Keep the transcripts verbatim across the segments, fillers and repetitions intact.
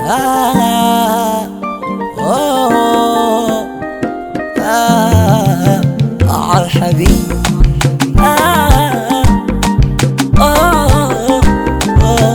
ah, oh, ah, ah, habib, ah, oh, oh.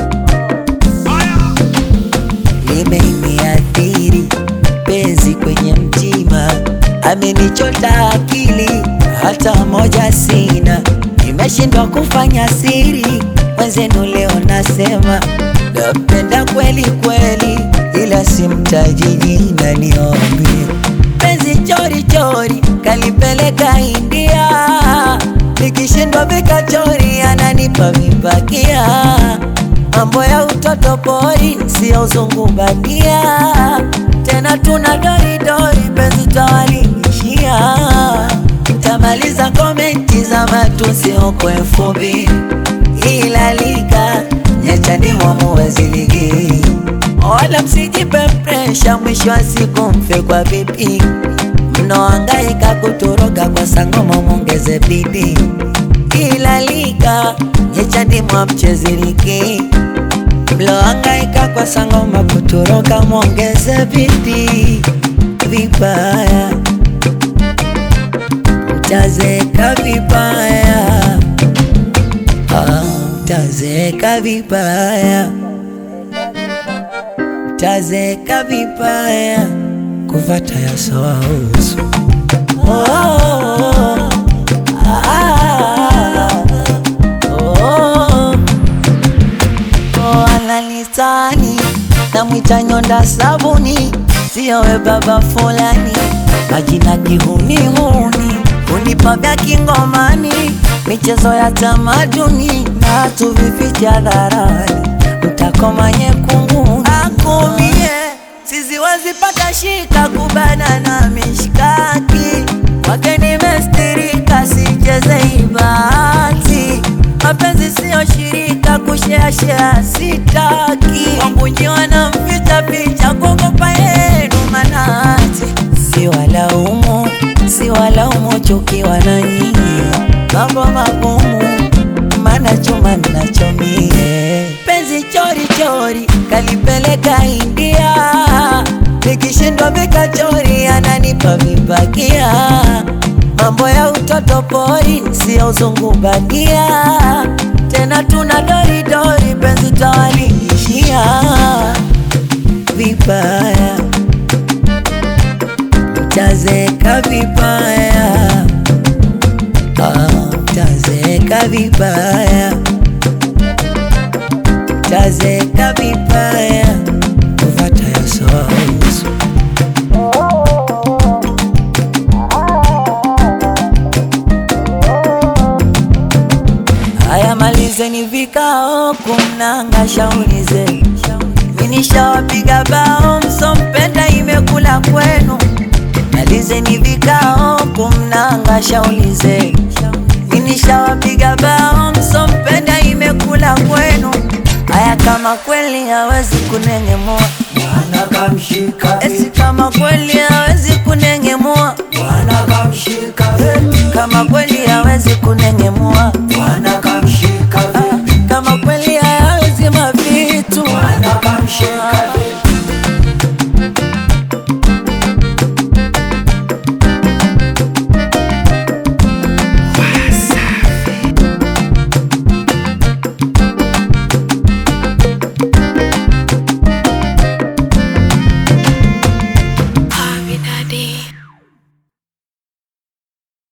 Limeniathiri penzi kwenye mtima, amenichota akili, hata moja sina. Nimeshindwa kufanya siri, mwenzenu leo nasema napenda kweli kweli, ila simtaji jina. Niombe penzi chori chori, kalipeleka India, nikishindwa vikachori, ananipa vipakia. Mambo ya utoto pori, sio uzungu bandia, tena tuna dori dori, penzi tawalingishia. Tamaliza komenti za matusi huko elfu mbili, ila liga nyachani mwamuwezi ligi. Wala msijipe presha, mwisho wa siku mfe kwa bibi. Mnahangaika kutoroka kwa sangoma, mwongeze bidii. Ila liga nyachani mwamchezi ligi. Mnahangaika kwa sangoma kutoroka, mwongeze bidii. Vibaya mtazeka vibaya, ah, mtazeka vibaya, mtazeka vibaya, kuvata ya sawa uso. Oh, oh, ah, oh, oh, ananitani namwita nyonda sabuni, sio we baba fulani, majina kihuni huni, unipa vya kingomani, michezo ya tamaduni, na tuvificha hadharani, mtakoma nyekunguni. Akumie sisi wazipata shika, kubana na mishkaki, wake nimestirika, sicheze ibati. Mapenzi sio shirika, kushea shea sitaki, wangunji wanamficha ficha, kuogopa yenu manati. Si walaumu, si walaumu, chukiwa na nyinyi, mambo magumu, mana chuma nachomie. Penzi chori chori, kalipeleka India, nikishindwa vikachori, ananipa vipakia. Mambo ya utoto pori, sio uzungu bandia, tena tuna dori dori, penzi tawalingishia. Vibaya mtazeka vibaya, ah, mtazeka vibaya, mtazeka vibaya, kuvata ya sawa uso. Haya, malizeni vikao, kumnanga shauri zenu. Nishawapiga bao, msompenda imekula kwenu. Malizeni vikao, kumnanga shauri zenu. Nishawapiga bao, msompenda imekula kwenu. Haya, kama kweli hawezi kunengemua, Bwana kamshika. esi kama kweli hawezi kunengemua, Bwana kamshika. kama kweli hawezi kunengemua, Bwana